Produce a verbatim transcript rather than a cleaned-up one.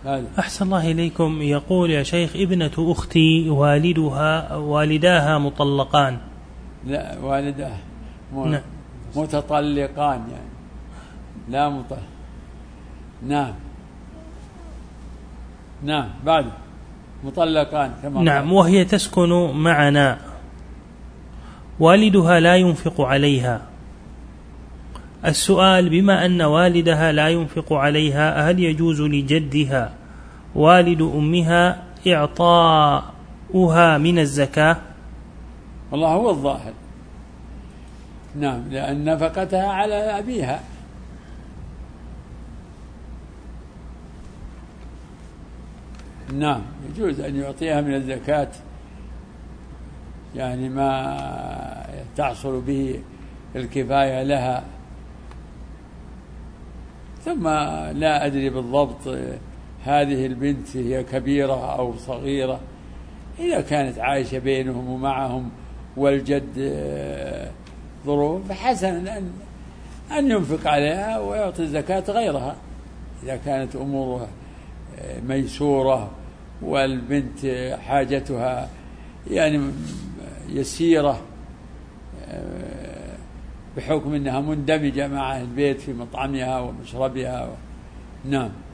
هذا. أحسن الله إليكم. يقول يا شيخ ابنة أختي والدها والداها مطلقان. لا والداه متطلقان يعني لا مطلق. نعم نعم بعد مطلقان كما نعم قال. وهي تسكن معنا، والدها لا ينفق عليها. السؤال: بما أن والدها لا ينفق عليها هل يجوز لجدها والد أمها إعطاؤها من الزكاة؟ والله هو الظاهر نعم، لأن نفقتها على أبيها. نعم يجوز أن يعطيها من الزكاة يعني ما تحصل به الكفاية لها. ثم لا أدري بالضبط هذه البنت هي كبيرة أو صغيرة، إذا كانت عايشة بينهم ومعهم والجد ظروف فحسن أن أن ينفق عليها ويعطي الزكاة غيرها إذا كانت أمورها ميسورة والبنت حاجتها يعني يسيرة بحكم أنها مندمجة مع البيت في مطعمها ومشربها. نعم.